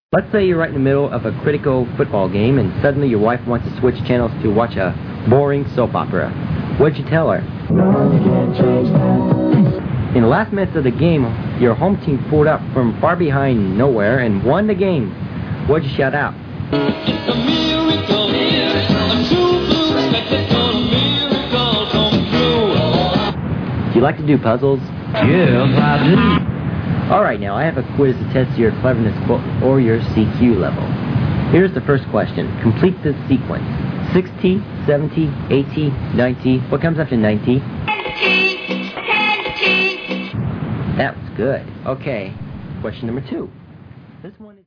Let's say you're right in the middle of a critical football game and suddenly your wife wants to switch channels to watch a boring soap opera. What'd you tell her? No, you can't change that. In the last minutes of the game, your home team pulled up from far behind nowhere and won the game. What'd you shout out? It's a miracle, a true blue spectacle, a miracle come true. Do you like to do puzzles? Yes, I do. Alright, now I have a quiz to test your cleverness or your CQ level. Here's the first question. Complete this sequence. 60, 70, 80, 90. What comes after 90? 90. That was good. Okay, question number 2. This one is